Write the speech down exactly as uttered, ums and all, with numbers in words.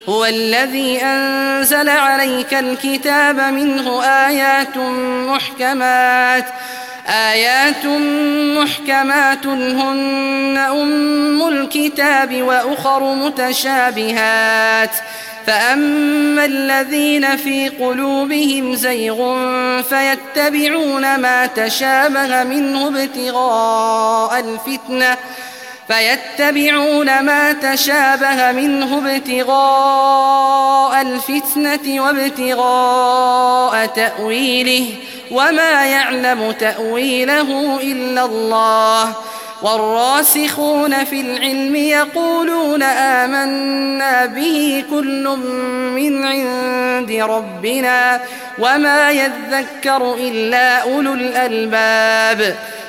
هو الذي أنزل عليك الكتاب منه آيات محكمات آيات محكمات هن أم الكتاب وأخر متشابهات فأما الذين في قلوبهم زيغ فيتبعون ما تشابه منه ابتغاء الفتنة فيتبعون ما تشابه منه ابتغاء الفتنة وابتغاء تأويله وما يعلم تأويله إلا الله والراسخون في العلم يقولون آمنا به كل من عند ربنا وما يذكر إلا أولو الألباب